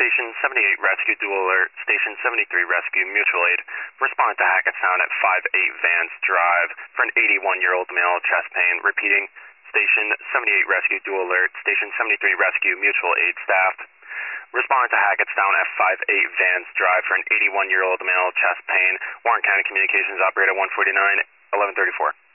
Station 78 Rescue Dual Alert, Station 73 Rescue Mutual Aid. Respond to Hackettstown at 58 Vance Drive for an 81-year-old male chest pain. Repeating, Station 78 Rescue Dual Alert, Station 73 Rescue Mutual Aid staff. Respond to Hackettstown at 58 Vance Drive for an 81-year-old male chest pain. Warren County Communications Operator 149, 1134.